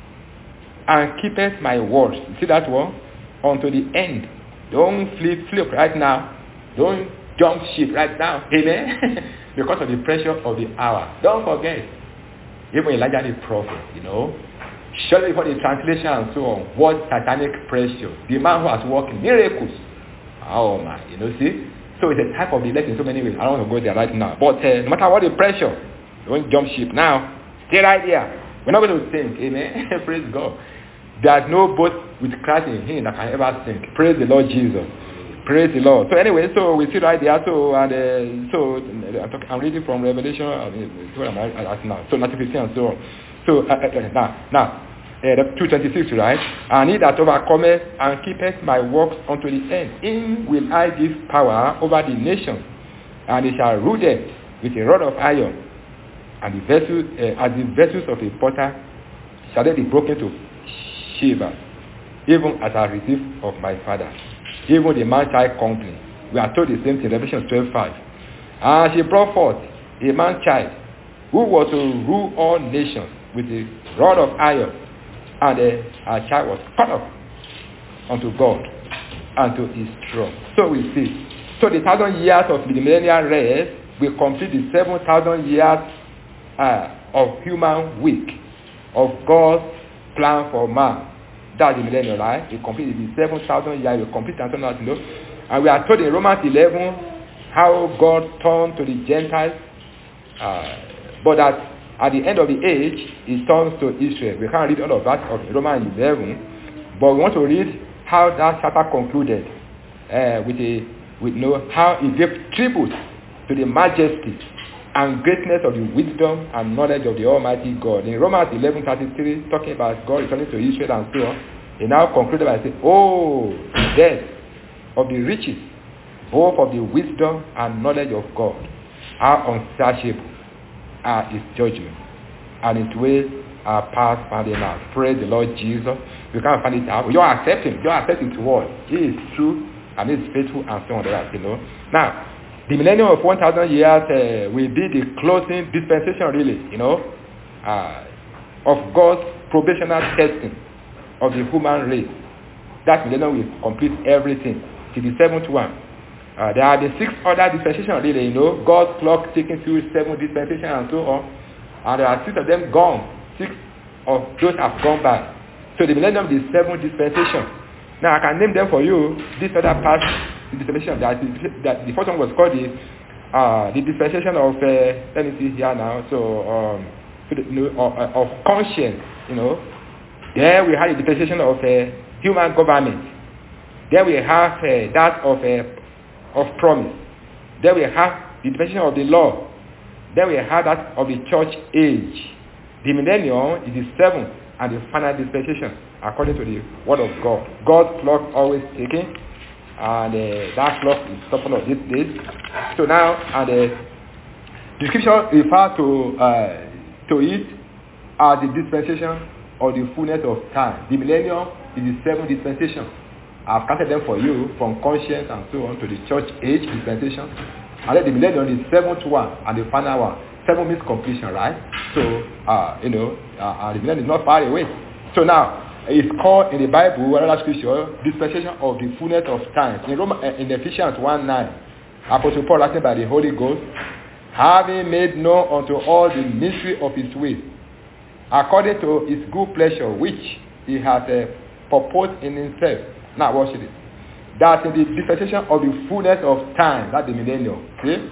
[SPEAKER 1] and keepeth my words. See that one? Unto the end. Don't flip right now. Don't jump ship right now. Amen. Because of the pressure of the hour. Don't forget. Even Elijah the prophet, surely for the translation and so on, what satanic pressure. The man who has worked miracles. Oh my, see? So it's a type of elect in so many ways. I don't want to go there right now. But no matter what the pressure, don't jump ship now. Stay right there. We're not going to sink. Amen. Praise God. There's no boat with Christ in him that can ever sink. Praise the Lord Jesus. Praise the Lord. So anyway, so we see right there. So I'm reading from Revelation. Where am I at now? So 15 and so on. So now 2:26, right? And he that overcometh and keepeth my works unto the end, him will I give power over the nations, and he shall rule them with a rod of iron, and the vessels, as the vessels of a potter, shall they be broken to shivers, even as I received of my Father. Even the man-child company. We are told the same thing in Revelation 12:5. And she brought forth a man-child who was to rule all nations with a rod of iron, and her child was cut off unto God and to his throne. So we see So the 1,000 years of the millennial rest will complete the 7,000 years of human week of God's plan for man. That's the millennial, right? It completed the 7,000 years. It will complete and turn out, you know. And we are told in Romans 11 how God turned to the Gentiles, but that at the end of the age, He turns to Israel. We can't read all of that of Romans 11, but we want to read how that chapter concluded with how He gave tribute to the majesty and greatness of the wisdom and knowledge of the Almighty God. In Romans 11:33, talking about God returning to Israel and so on, He now concluded by saying, "Oh, the depth of the riches, both of the wisdom and knowledge of God, how unsearchable are His judgments, and His ways are past finding out." Praise the Lord Jesus. You can't find it out. You accept Him. You accept His word. He is true and He is faithful and so on. That, you know. Now, the millennium of 1,000 years will be the closing dispensation, really, you know, of God's probational testing of the human race. That millennium will complete everything to the seventh one. There are the 6 other dispensations, really, you know, God's clock taking through 7 dispensations and so on. And there are 6 of them gone. 6 of those have gone by. So the millennium is 7 dispensations. Now I can name them for you. This other part, the dispensation that the first one was called the dispensation of let me see here now. So of conscience, you know. There we have the dispensation of human government. There we have that of promise. There we have the dispensation of the law. Then we have that of the church age. The millennium is the 7th and the final dispensation according to the word of God. God's clock always ticking, and that clock is stopping of this days. So now, and the scripture refers to it as the dispensation of the fullness of time. The millennium is the 7th dispensation. I've counted them for you, from conscience and so on to the church age dispensation. And then the millennium is the 7th one and the final one. 7 means completion, right? So, the millennium is not far away. So now, it's called in the Bible, another scripture, dispensation of the fullness of time. In Ephesians 1:9, Apostle Paul, written by the Holy Ghost, having made known unto all the mystery of His will, according to His good pleasure, which He has purposed in Himself. Now, watch this. That in the dispensation of the fullness of time, that's the millennium. See?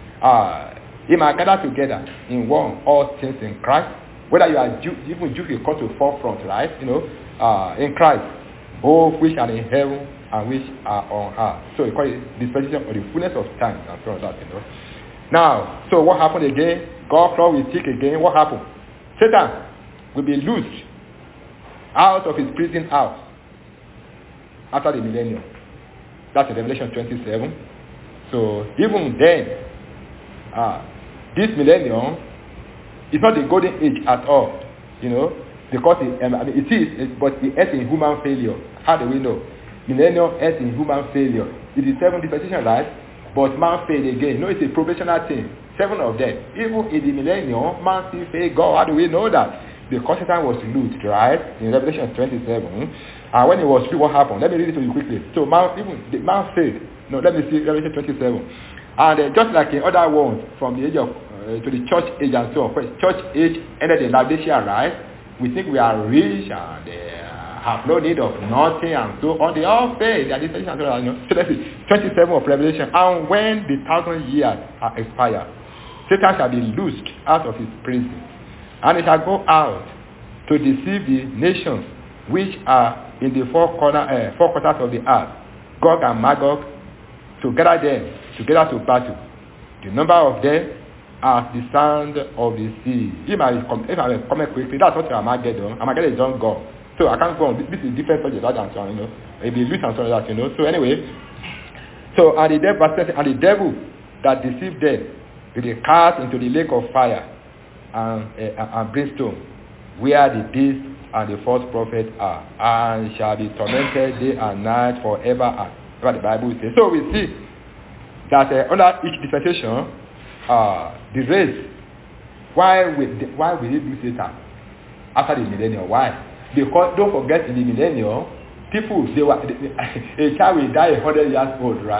[SPEAKER 1] He might gather together in one all things in Christ. Whether you are Jew, even Jew will come to the forefront, right? You know, in Christ, both which are in heaven and which are on earth. So we call it dispensation of the fullness of time and so on that, you know. Now, so what happened again? God's clock will tick again. What happened? Satan will be loosed out of his prison house after the millennium. That's in Revelation 27. So even then, this millennium is not the golden age at all, you know, because it is, but it ends in human failure. How do we know? Millennium ends in human failure. It is 7 dispensation, right? But man failed again. No, it's a probational thing. 7 of them. Even in the millennium, man still failed God. How do we know that? Because Satan was loosed, right? In Revelation 27. And when it was free, what happened? Let me read it to you quickly. So man failed. No, let me see Revelation 27. And just like in other ones, from the age of to the church age and so on. Church age ended in Laodicea, right? We think we are rich and have no need of nothing and so on. They all fail. They are different and so on. You know? So let's see, 27 of Revelation. And when the 1,000 years are expired, Satan shall be loosed out of his prison, and he shall go out to deceive the nations which are in the four quarters of the earth, Gog and Magog, to gather them together to battle. The number of them as the sand of the sea. If I comment quickly, that's what Armageddon. Armageddon is not gone. So I can't go on. This is different subject, that and so on, you know. It be loose and so on, that, you know. So anyway, and the devil that deceived them will be cast into the lake of fire and brimstone, where the beast and the false prophet are, and shall be tormented day and night forever, and what the Bible says. So we see that under each dispensation, the race, why will it do Satan after the millennium? Why? Because don't forget, in the millennium, people, a child will die 100 years old, right?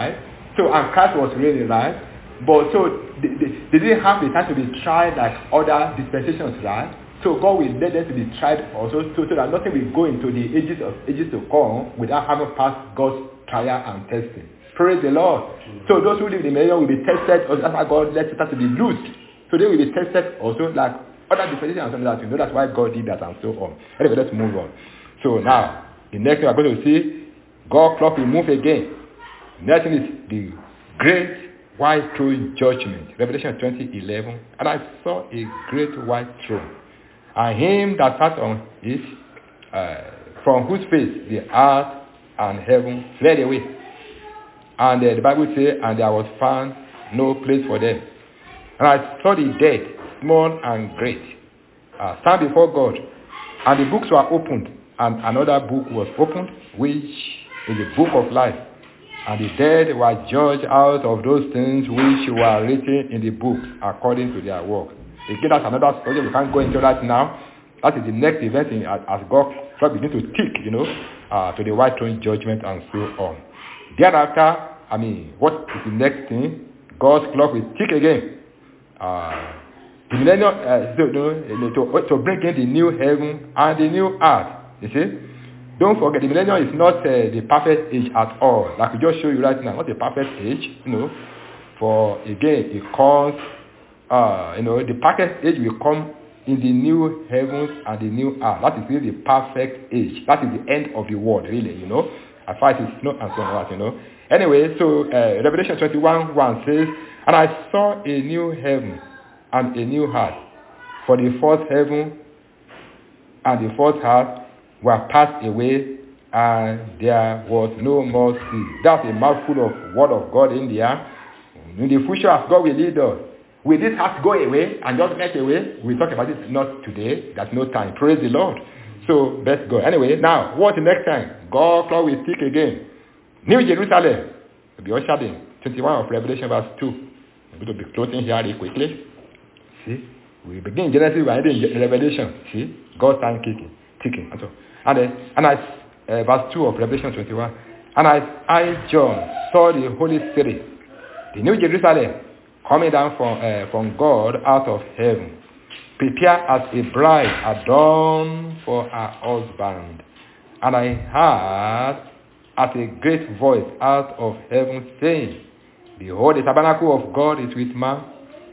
[SPEAKER 1] So, and Christ was really right. But so they didn't have the time to be tried like other dispensations, right? So God will let them to be tried also, so that nothing will go into the ages to come without having passed God's trial and testing. Praise the Lord. So those who live in the millennium will be tested. Also, that's why God lets it to be loosed. So they will be tested also like other dispensations and something like that. You know that's why God did that and so on. Anyway, let's move on. So now, the next thing we're going to see, God's clock will move again. Next thing is the great white throne judgment. Revelation 20:11. And I saw a great white throne, and him that sat on it, from whose face the earth and heaven fled away. And the Bible says, and there was found no place for them. And I saw the dead, small and great, stand before God. And the books were opened, and another book was opened, which is the book of life. And the dead were judged out of those things which were written in the book according to their works. Again, that's another story. We can't go into that now. That is the next event as God begins to tick, to the white throne judgment and so on. Thereafter, what is the next thing? God's clock will tick again. The millennium, to bring in the new heaven and the new earth. You see? Don't forget, the millennium is not the perfect age at all. Like we just showed you right now, not the perfect age, For again, it comes, the perfect age will come in the new heavens and the new earth. That is really the perfect age. That is the end of the world, really, As far as it's not and so on, Anyway, so Revelation 21:1 says, and I saw a new heaven and a new earth, for the first heaven and the first earth were passed away, and there was no more sea. That's a mouthful of word of God in there. In the future, as God will lead us, will this earth go away and just melt away? We'll talk about it not today. There's no time. Praise the Lord. So let's go. Anyway, now, what's the next time? God clock will tick again. New Jerusalem will be ushered in. 21 of Revelation verse 2. I'm going to be closing here really quickly. See? We begin in Genesis, we are in Revelation. See? God's time ticking. And I verse 2 of Revelation 21. And I, John, saw the Holy City, the New Jerusalem, coming down from God out of heaven, prepared as a bride adorned for her husband. And I heard as a great voice out of heaven saying, behold, the tabernacle of God is with man,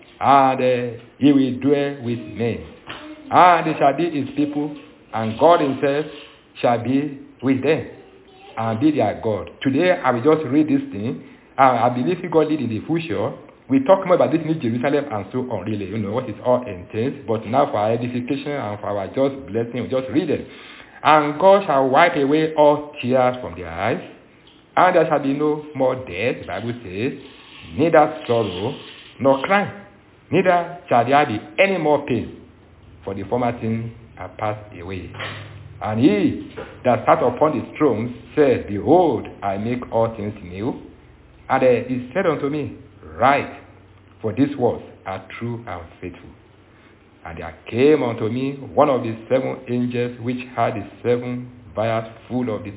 [SPEAKER 1] and he will dwell with men. And they shall be his people, and God himself shall be with them, and be their God. Today, I will just read this thing, and I believe if God lead in the future, we talk more about this New Jerusalem and so on, really, what it all entails. But now for our edification and for our just blessing, we just read it. And God shall wipe away all tears from their eyes, and there shall be no more death, the Bible says, neither sorrow nor crying, neither shall there be any more pain, for the former things are passed away. And he that sat upon the throne said, behold, I make all things new. And he said unto me, write, for these words are true and faithful. And there came unto me one of the 7 angels which had the 7 vials full of the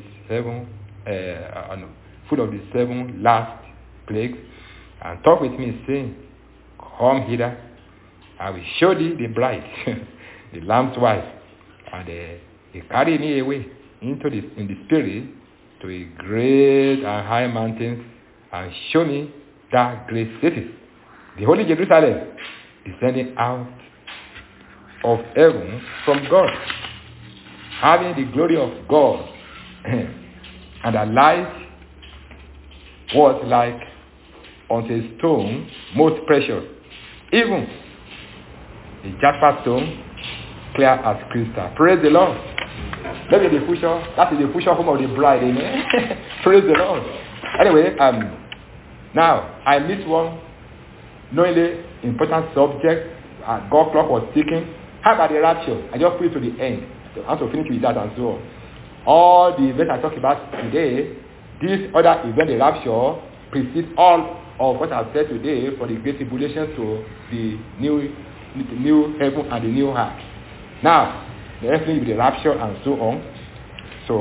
[SPEAKER 1] 7 last plagues, and talked with me, saying, come hither, I will show thee the bride, the Lamb's wife. And he carried me away in the spirit to a great and high mountain, and showed me that great city, the holy Jerusalem, descending out of heaven from God, having the glory of God. And the light was like unto a stone most precious, even a jasper stone, clear as crystal. Praise the Lord. Maybe the future, that is the future home of the bride, amen. Praise the Lord. Anyway, now I missed one knowingly important subject. God clock was ticking. How about the rapture? I just put it to the end. I want to finish with that and so on. All the events I talked about today, this other event, the rapture, precedes all of what I've said today for the great tribulation to the new heaven and the new earth. Now, the earthly with the rapture and so on. So,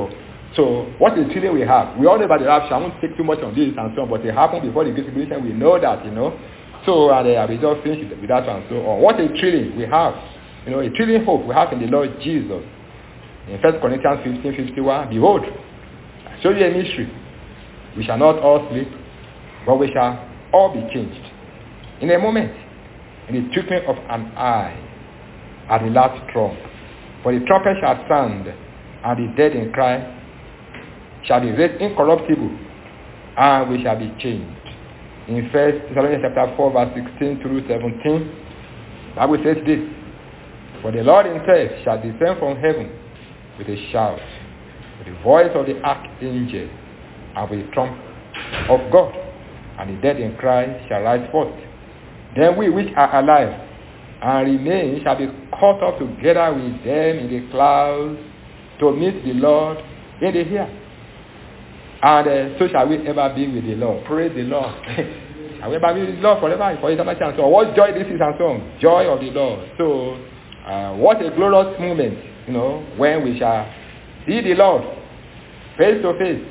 [SPEAKER 1] So what is feeling we have? We all know about the rapture. I won't take too much on this and so on, but it happened before the Great Tribulation. We know that, So and we just finished with that and so on. What a thrilling we have. A thrilling hope we have in the Lord Jesus. In 1 Corinthians 15:51, behold, I show you a mystery. We shall not all sleep, but we shall all be changed. In a moment, in the twinkling of an eye, at the last trump. For the trumpet shall sound, and the dead in Christ shall be raised incorruptible, and we shall be changed. In 1 Thessalonians chapter 4, verse 16 through 17, the Bible says this: for the Lord himself shall descend from heaven with a shout, with the voice of the archangel, and with the trump of God, and the dead in Christ shall rise forth. Then we which are alive and remain shall be caught up together with them in the clouds to meet the Lord in the air. And so shall we ever be with the Lord. Praise the Lord. Shall we ever be with the Lord forever, for eternity and so on. What joy this is and so on. Joy of the Lord. So, what a glorious moment, when we shall see the Lord face to face,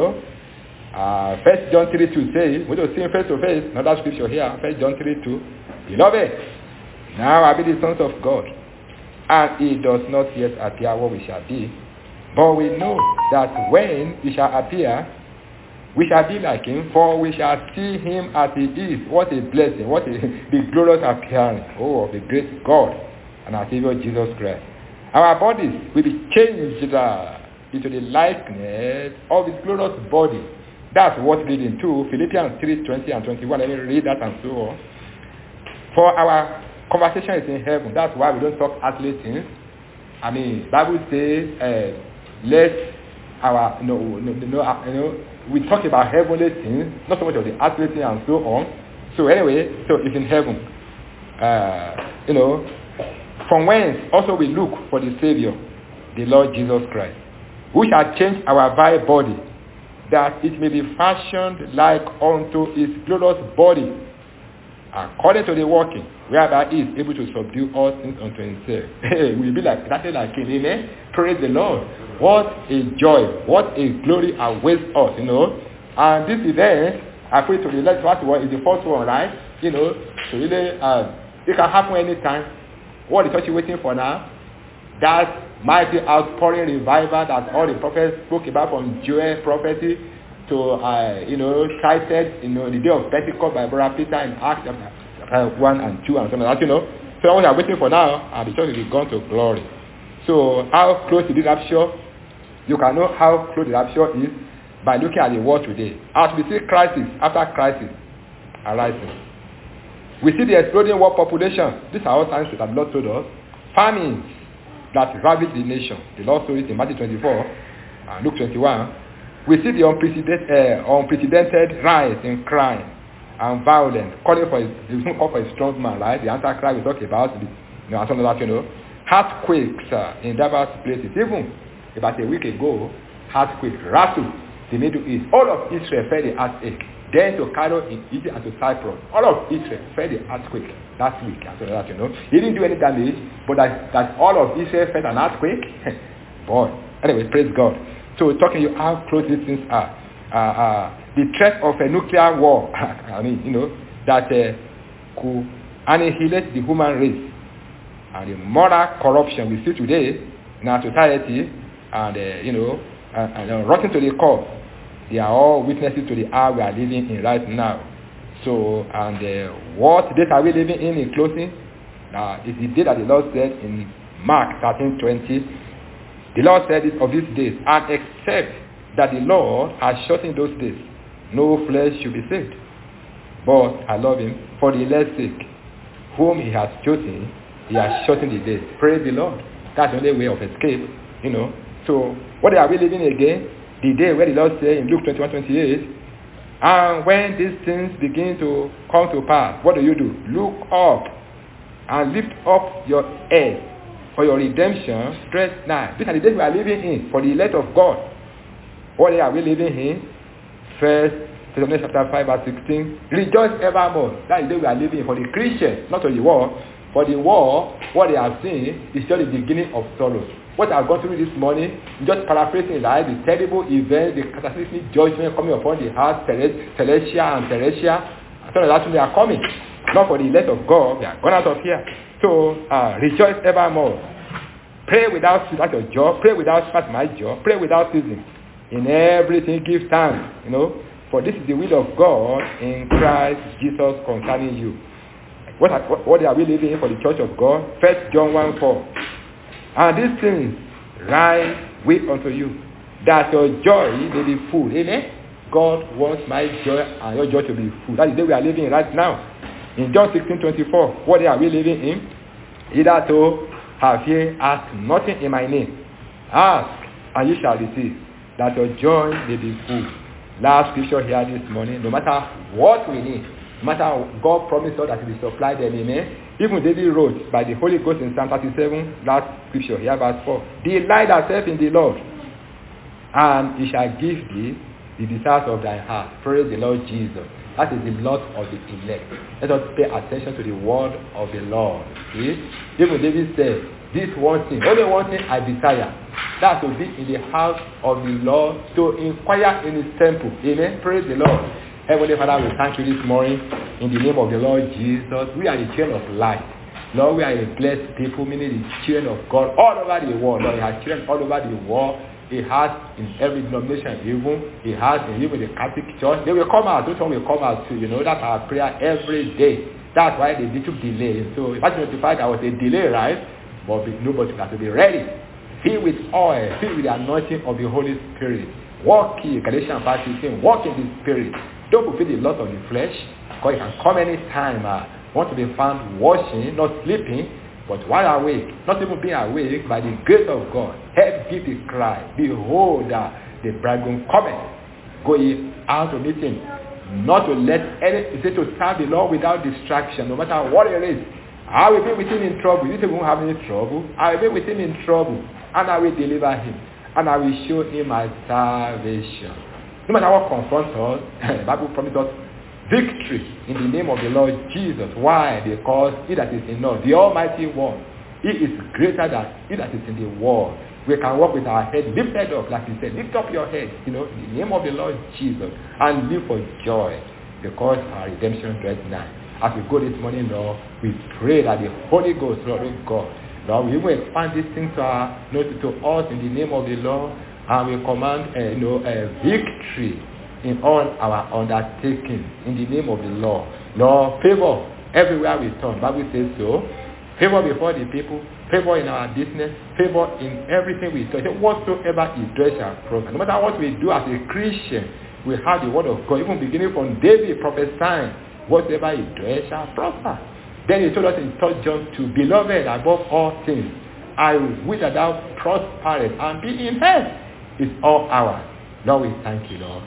[SPEAKER 1] 1 John 3:2 says, we will see him face to face. Another scripture here, 1 John 3:2. Beloved, now are we the sons of God, and it does not yet appear what we shall be. But we know that when he shall appear, we shall be like him, for we shall see him as he is. What a blessing, what the glorious appearance, of the great God and our Savior Jesus Christ. Our bodies will be changed into the likeness of his glorious body. That's what leading to Philippians 3:20 and 21. Let me read that and so on. For our conversation is in heaven. That's why we don't talk earthly things. Bible says, let our, we talk about heavenly things, not so much of the earthly things and so on. So anyway, so it's in heaven. From whence also we look for the Savior, the Lord Jesus Christ, who shall change our vile body, that it may be fashioned like unto his glorious body, according to the working, whereby he is able to subdue all things unto himself. We'll be exactly like him, amen? Praise the Lord. What a joy, what a glory awaits us, And this event, according to the last one, is the first one, right? So really, it can happen anytime. What is church waiting for now? That mighty outpouring revival that all the prophets spoke about, from Joel prophecy to cited the day of Pentecost by Brother Peter in Acts chapter 1 and 2 and something like that, So what we are waiting for now, and the church will be gone to glory. So how close to the rapture? You can know how close the rapture is by looking at the world today. As we see crisis after crisis arising. We see the exploding world population. These are all signs that the Lord told us. Famines that ravage the nation. The Lord told it in Matthew 24 and Luke 21. We see the unprecedented rise in crime and violence, calling for a strong man, right? The Antichrist we talk about, and some of that, Earthquakes in diverse places. Even about a week ago, earthquake rattled the Middle East. All of Israel felt the earthquake. Then to Cairo in Egypt and to Cyprus, all of Israel felt the earthquake last week. And so that, He didn't do any damage, but that all of Israel felt an earthquake. Boy. Anyway, praise God. So talking to you how close these things are. The threat of a nuclear war, that could annihilate the human race, and the moral corruption we see today in our society, and rotten to the core. They are all witnesses to the hour we are living in right now. So, and what date are we living in closing? Is the day that the Lord said in Mark 13:20. The Lord said this of these days, and except that the Lord has shortened those days, no flesh should be saved. But I love him for the elect's sake, whom he has chosen, he has shortened the days. Praise the Lord. That's the only way of escape, So, what are we living again? The day where the Lord said in Luke 21:28, and when these things begin to come to pass, what do? Look up and lift up your head, for your redemption stretch nigh. These are the days we are living in for the elect of God. What day are we living in? 1 Thessalonians chapter 5 verse 16. Rejoice evermore. That is the day we are living in for the Christians, not for the world. For the world, what they are seeing is just the beginning of sorrows. what I've gone through this morning, just paraphrasing like the terrible events, the cataclysmic judgment coming upon the earth, Celestia and Teresia, so that they are coming. Not for the elect of God, they are gone out of here. So rejoice evermore. Pray without ceasing, that's your job. Pray without ceasing, my job. Pray without ceasing. In everything give thanks, for this is the will of God in Christ Jesus concerning you. What are we living in for the church of God? 1 John 1:4. And these things write we unto you, that your joy may be full. Amen? God wants my joy and your joy to be full. That is the way we are living right now. In John 16:24, what are we living in? Either to have ye asked nothing in my name. Ask, and you shall receive, that your joy may be full. Last scripture here this morning, no matter what we need, no matter God promised us that He will supply them, amen. Even David wrote by the Holy Ghost in Psalm 37, last scripture here, verse 4, delight thyself in the Lord, and He shall give thee the desires of thy heart. Praise the Lord Jesus. That is the Lord of the elect. Let us pay attention to the word of the Lord. See? Even David said, this one thing, only one thing I desire, that to be in the house of the Lord, to inquire in His temple. Amen. Praise the Lord. Heavenly Father, we thank you this morning in the name of the Lord Jesus. We are the children of light. Lord, we are a blessed people, meaning the children of God all over the world. Lord, He has children all over the world. He has in every denomination, even He has in even the Catholic Church. They will come out. Those one will come out too. That's our prayer every day. That's why they took delay. So if I notified there was a delay, right? But nobody has to be ready. Filled with oil, filled with the anointing of the Holy Spirit. Walk in Galatians 5:16. Walk in the Spirit. Don't fulfill the lust of the flesh. Because you can come anytime. Want to be found washing, not sleeping, but while awake, not even being awake, by the grace of God, help give the cry, behold, the bridegroom cometh. Go ye out to meet Him, not to let any, He said to serve the Lord without distraction, no matter what it is. I will be with Him in trouble. You say we won't have any trouble. I will be with Him in trouble, and I will deliver Him, and I will show Him my salvation. No matter what confronts us, the Bible promises us victory in the name of the Lord Jesus. Why? Because He that is in us, the Almighty One, He is greater than He that is in the world. We can walk with our head lifted up, like He said, lift up your head, in the name of the Lord Jesus, and live for joy, because our redemption draws nigh. As we go this morning, Lord, we pray that the Holy Ghost, Lord God, Lord, we will expand these things to us in the name of the Lord, and we command victory in all our undertakings in the name of the Lord. Lord, favor everywhere we turn. Bible says so. Favor before the people, favor in our business, favor in everything we do. Whatsoever is dress shall prosper. No matter what we do as a Christian, we have the word of God, even beginning from David prophesying, whatsoever is dress shall prosper. Then He told us in 3 John 2, beloved, above all things, I wish that thou prosperest and be in health. It's all ours. Lord, we thank you, Lord.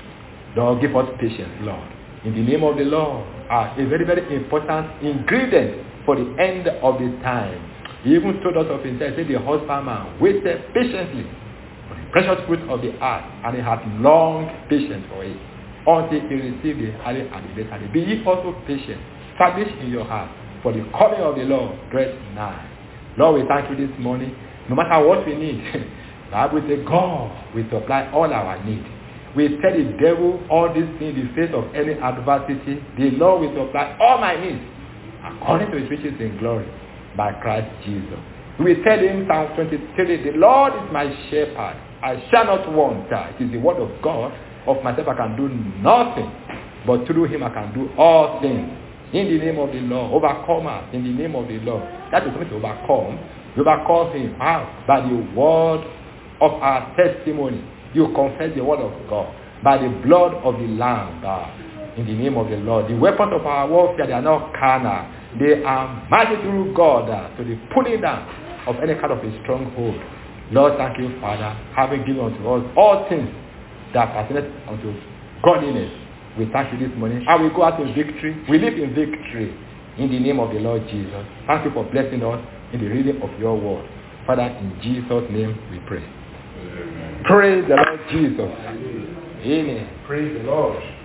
[SPEAKER 1] Lord, give us patience, Lord. In the name of the Lord, a very, very important ingredient for the end of the time. He even told us of Himself, said the husbandman waited patiently for the precious fruit of the earth, and he had long patience for it, until he received the early and the later. Be ye also patient, establish in your heart, for the coming of the Lord draws nigh. Lord, we thank you this morning. No matter what we need, the Bible says God will supply all our needs. We tell the devil all these things in the face of any adversity. The Lord will supply all my needs according to His riches in glory by Christ Jesus. We tell Him, Psalm 23, the Lord is my shepherd. I shall not want. It is the word of God. Of myself I can do nothing, but through Him I can do all things. In the name of the Lord, overcomers in the name of the Lord. That is something to overcome. You overcome Him. How? By the word of our testimony. You confess the word of God by the blood of the Lamb. In the name of the Lord. The weapons of our warfare, they are not carnal. They are mighty through God to the pulling down of any kind of a stronghold. Lord, thank you, Father, having given unto us all things that pertain unto godliness. We thank you this morning. And we go out in victory. We live in victory in the name of the Lord Jesus. Thank you for blessing us in the reading of your word. Father, in Jesus' name we pray. Amen. Praise the Lord Jesus. Amen. Praise the Lord.